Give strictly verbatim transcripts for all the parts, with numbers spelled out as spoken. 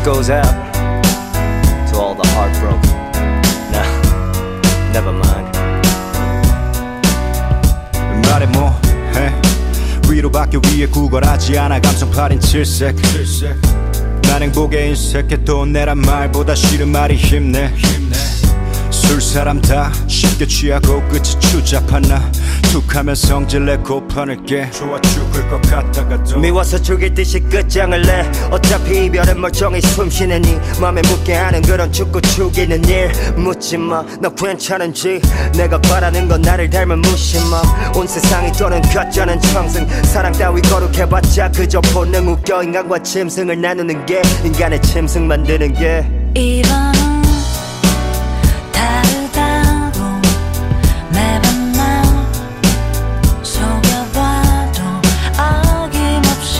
goes out to all the heartbroken. Nah, never mind. 말해 뭐해 위로밖에 위에 구걸하지 않아 감성 팔인 칠색 난 행복에 인색해 돈 내란 말보다 싫은 말이 힘내 술 사람 다 쉽게 취하고 끝이 추잡한 나 툭하면 성질 내 고판을 깨 좋아 죽을 것 같다가도 미워서 죽일 듯이 끝장을 내 어차피 이별은 멀쩡히 숨쉬는 이 맘에 묻게 하는 그런 죽고 죽이는 일 묻지마 너 괜찮은지 내가 바라는 건 나를 닮은 무심함 온 세상이 또는 가짜는 청승 사랑 따위 거룩해봤자 그저 본능 웃겨 인간과 짐승을 나누는 게 인간의 짐승 만드는 게 이번 다르다고 매번 날 속여봐도 어김없이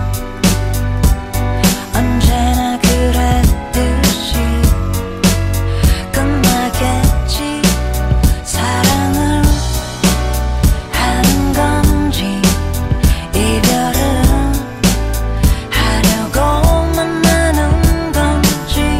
언제나 그랬듯이 끝나겠지 사랑을 하는 건지 이별은 하려고 만나는 건지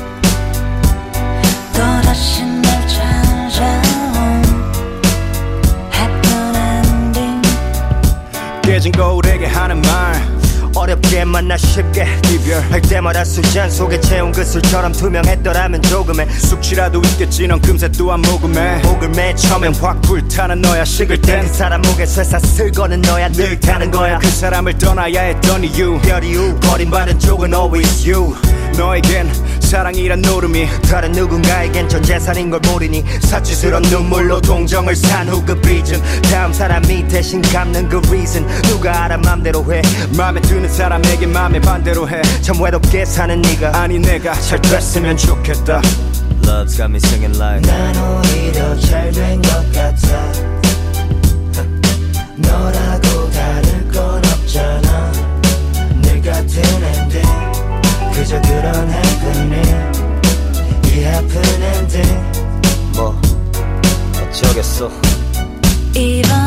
또다시 날 찾아온 happy ending 깨진 거울에게 하는 말 어렵게 만나 쉽게 이별할 때마다 술잔 속에 채운 그 술처럼 투명했더라면 조금의 숙취라도 있겠지 넌 금세 또한 모금해 목을 매 처음엔 확 불타는 너야 식을 땐 그 사람 목에 쇠사슬 거는 너야 늘 타는 거야 그 사람을 떠나야 했던 이유 별 이유 버림받은 쪽은 always you 너에겐 사랑이란 노름이 다른 누군가에겐 전 재산인 걸 모르니 사치스러운 눈물로 동정을 산 후 그 빚은 다음 사람이 대신 갚는 그 reason 누가 알아 맘대로 해 맘에 드는 사람에게 맘에 반대로 해 참 외롭게 사는 네가 아니 내가 잘 됐으면 좋겠다 Love's got me singing like 난 오히려 잘 된 것 같아 너라고 다를 건 없잖아 늘 같은 엔딩 그저 그런 happening 이 happen ending 뭐 어쩌겠어 이번